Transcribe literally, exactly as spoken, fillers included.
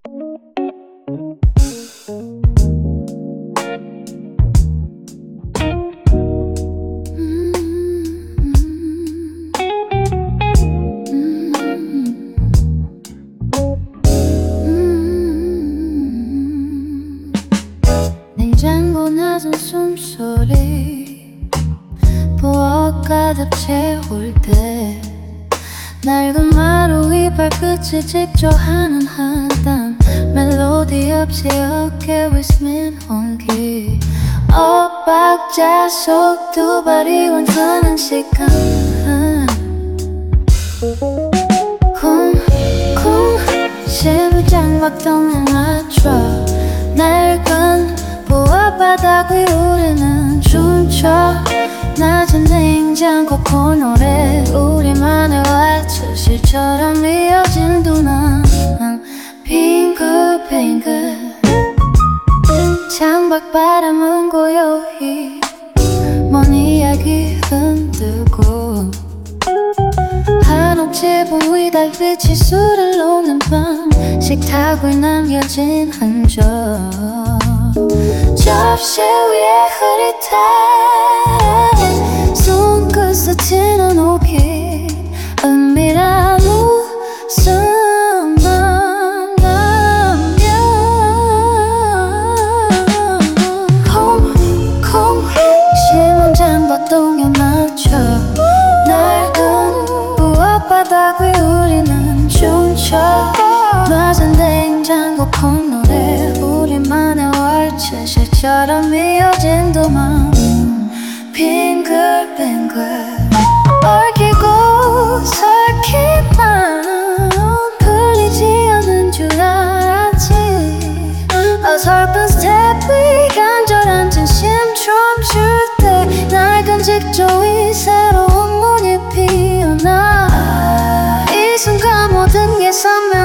냉장고 낮은 숨소리 부엌 가득 채울 때 낡은 마루 위 발끝을 직조하는 한단 멜로디 없이 어깨 위스민 온기 엇박자 속 두 발이 완전한 시간 쿵쿵 심장 박동에 맞춰 낡은 부엌 바닥 위 우리는 춤춰 낮은 냉장고 코너에 우리만의 왈츠 실처럼 이어진 두난 빙글빙글 창밖 바람은 고요히 먼 이야기 흔들고 한옥 지붕 위 달빛이 술을 녹는 밤 식탁 위 남겨진 흔적 접시 위에 흐릿한 손끝 스치는 오기 은밀한 웃음만 남겨 콩콩 심한 장박동에 맞춰 낡은 부엌 바닥 위 우리는 춤춰 낮은 냉장고 콩노래 우리만의 왈츠 실처럼 이어진 도망 빙글빙글 얽히고 설키만 풀리지 않는 줄 알았지 어설픈 스텝 위 간절한 진심 춤출 때 낡은 직조 위 새로운 문이 피어나 이 순간 모든 게 선명